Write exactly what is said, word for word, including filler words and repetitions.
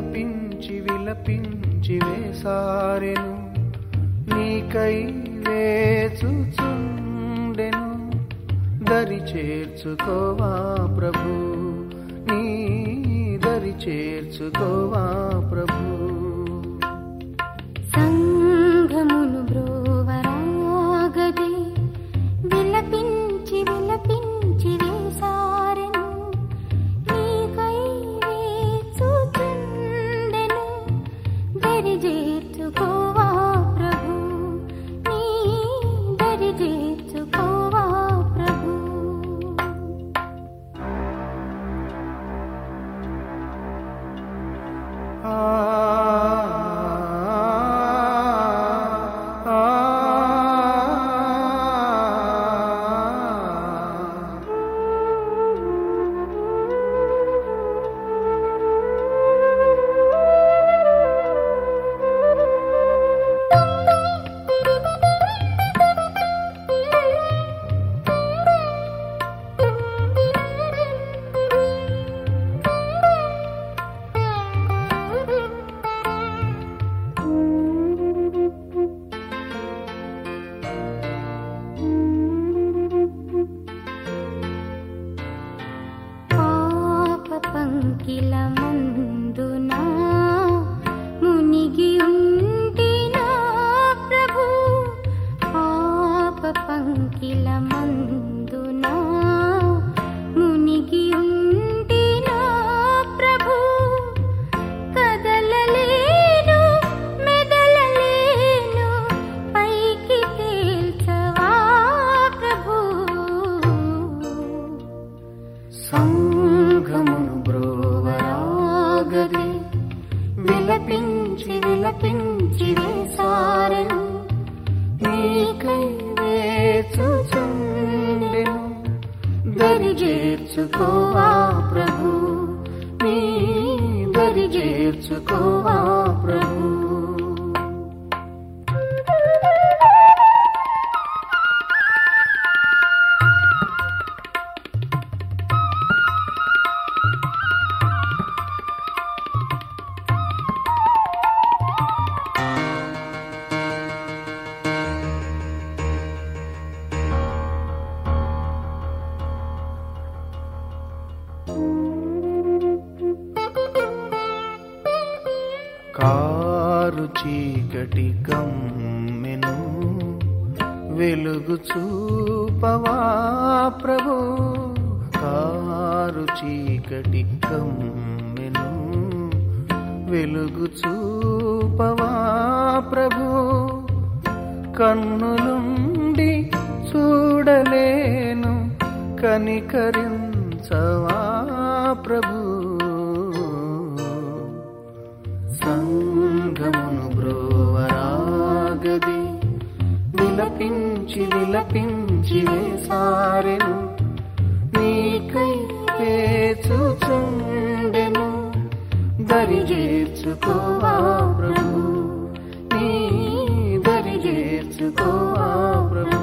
విలపించి విలపించి వేసారెను, నీకై వేచుచుండెను. దరి చేర్చుకోవా ప్రభు, నీ దరి చేర్చుకోవా ప్రభు. సంఘమును బ్రోవరాగదే, విలపించి విలపించి వేసారెను, నీకై వేచుచుండెను. దరి చేర్చుకోవా ప్రభు, నీ దరి చేర్చుకోవా ప్రభు. ఆ పంకిలమందునా మునిగి ఉంటినా ప్రభు, పాప పంకిలమందునా మునిగి ఉంటినా ప్రభు. కదలలేను మెదలలేను, పైకి తేల్చవా ప్రభు. సంఘమును బ్రోవరాగదే, విలపించి విలపించి వేసారెను, నీకై వేచుచుండెను. దరి చేర్చుకోవా ప్రభు, నీ దరి చేర్చుకోవా ప్రభు. కారు చీకటి కమ్మెను, వెలుగు చూపవా ప్రభు. కారు చీకటి కమ్మెను, వెలుగు చూపవా ప్రభు. కన్నులుండి చూడలేను, కనికరించవా ప్రభు. సంఘమును బ్రోవరాగదే, విలపించి విలపించి వేసారెను, నీకై వేచుచుండెను. దరి చేర్చుకోవా ప్రభు, నీ దరి చేర్చుకోవా ప్రభు.